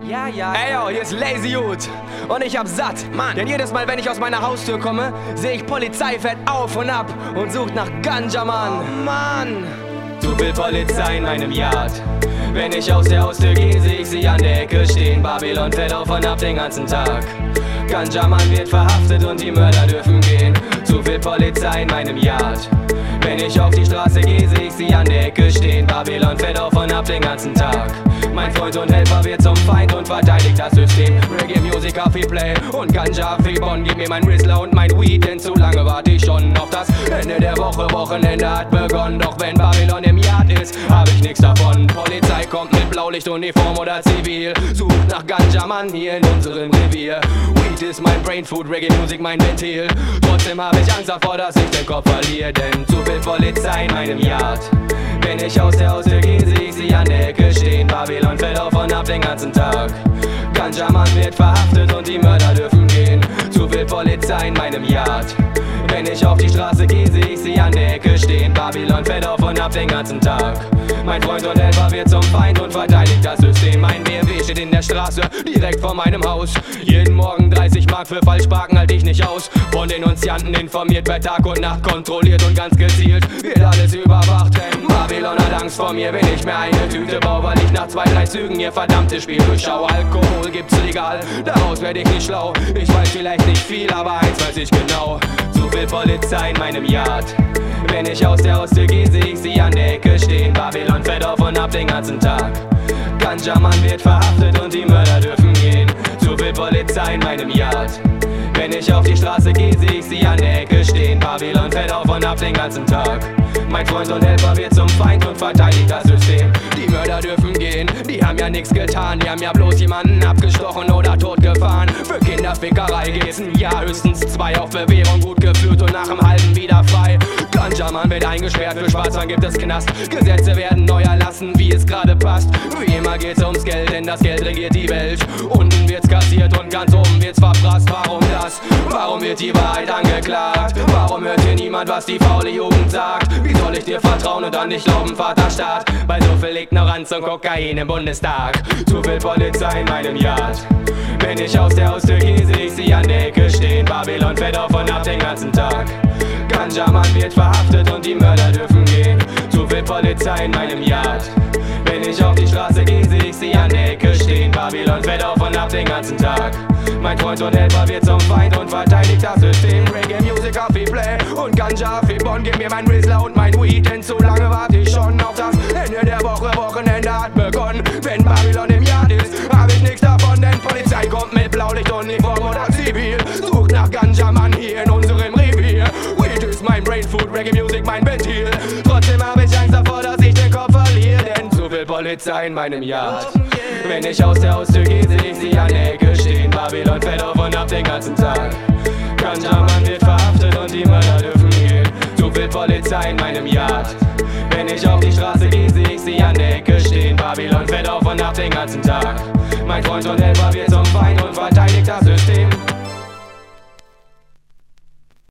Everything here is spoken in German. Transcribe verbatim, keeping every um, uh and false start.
Ja, ja. Ey, yo, hier ist Lazy Youth und ich hab satt, Mann. Denn jedes Mal, wenn ich aus meiner Haustür komme, sehe ich Polizei fährt auf und ab und sucht nach Ganja, Mann. Oh, Mann. Zu viel Polizei in meinem Yard. Wenn ich aus der Haustür gehe, sehe ich sie an der Ecke stehen. Babylon fährt auf und ab den ganzen Tag. Ganja, Mann wird verhaftet und die Mörder dürfen gehen. Zu viel Polizei in meinem Yard. Wenn ich auf die Straße gehe, sehe ich sie an der Ecke stehen. Babylon fährt auf und ab den ganzen Tag. Mein Freund und Helfer wird zum Feind und verteidigt das System. Reggae Music auf Play und Ganja auf Bonn. Gib mir mein Rizzler und mein Weed, denn zu lange warte ich schon auf das Ende der Woche. Wochenende hat begonnen, doch wenn Babylon im Yard ist, hab ich nix davon. Polizei kommt mit Blaulichtuniform oder zivil, sucht nach Ganja, Mann, hier in unserem Revier. Weed ist mein Brainfood, Reggae Music mein Ventil. Trotzdem hab ich Angst davor, dass ich den Kopf verliere, denn zu viel Polizei in meinem Yard. Wenn ich aus der Haustür gehe, sehe ich sie an der Ecke stehen. Babylon fällt auf und ab den ganzen Tag. Ganja, Mann wird verhaftet und die Mörder dürfen gehen. Zu viel Polizei in meinem Yard. Wenn ich auf die Straße gehe, sehe ich sie an der Ecke stehen. Babylon fällt auf und ab den ganzen Tag. Mein Freund und Helfer wird zum Feind und verteidigt das System. Mein B M W steht in der Straße, direkt vor meinem Haus. Jeden Morgen dreißig Mark für Falschparken halte ich nicht aus. Von Denunzianten informiert, bei Tag und Nacht kontrolliert und ganz gezielt wird alles überwacht. Denn Babylon hat Angst vor mir, wenn ich mir eine Tüte baue, weil ich nach zwei, drei Zügen ihr verdammtes Spiel durchschaue. Alkohol gibt's legal, daraus werde ich nicht schlau. Ich weiß vielleicht nicht viel, aber eins weiß ich genau. Zu viel Polizei in meinem Yard. Wenn ich aus der Haustür gehe, sehe ich sie an der Ecke stehen. Babylon fährt auf und ab den ganzen Tag. Ganja, Mann wird verhaftet und die Mörder dürfen gehen. Zu viel Polizei in meinem Yard. Wenn ich auf die Straße gehe, sehe ich sie an der Ecke stehen. Babylon fährt auf und ab den ganzen Tag. Mein Freund und Helfer wird zum Feind und verteidigt das System. Die Mörder dürfen gehen, die haben ja nichts getan. Die haben ja bloß jemanden abgestochen oder totgefahren. Für Kinderfickerei geht's ein Jahr, höchstens zwei auf Bewährung, gut geführt und nach dem halben wieder frei. Ganja, Mann wird eingesperrt, für Schwarzfahren gibt es Knast. Gesetze werden neu erlassen, wie es gerade passt. Wie immer geht's ums Geld, denn das Geld regiert die Welt. Unten wird's kassiert und ganz oben wird's verprasst. Warum das? Warum wird die Wahrheit angeklagt? Warum hört hier niemand, was die faule Jugend sagt? Wie soll ich dir vertrauen und an dich glauben, Vaterstaat? Bei so viel Ignoranz und Kokain im Bundestag. Zu viel Polizei in meinem Yard. Wenn ich aus der Haustür gehe, sehe ich sie an der Ecke stehen. Babylon fährt auf und ab den ganzen Tag. Ganja, Mann wird verhaftet und die Mörder dürfen gehen. Zu viel Polizei in meinem Yard. Wenn ich auf die Straße gehe, sehe ich sie an der Ecke stehen. Babylon fährt auf und ab den ganzen Tag. Mein Freund und Helfer wird zum Feind und verteidigt das System. Reggae Music auf Play und Ganja auf Bonn. Gib mir mein Rizzler und mein Weed, denn zu lange warte ich schon auf das Ende der Woche. Wochenende hat begonnen. Wenn Babylon im Yard ist, hab ich nichts davon, denn Polizei kommt mit Blaulichtuniform oder zivil. Sucht nach Ganja, Mann, hier in unserem Revier. Weed ist mein Brainfood, Reggae Music mein Ventil. Trotzdem hab ich Angst davor, dass ich den Kopf verliere, denn zu viel Polizei in meinem Yard. Wenn ich aus der Haustür gehe, sehe ich sie an der Ecke stehen. Babylon fährt auf und ab den ganzen Tag. Ganja, Mann wird verhaftet und die Mörder dürfen gehen. Zu viel Polizei in meinem Yard. Wenn ich auf die Straße gehe, sehe ich sie an der Ecke stehen. Babylon fährt auf und ab den ganzen Tag. Mein Freund und Helfer wird zum Feind und verteidigt das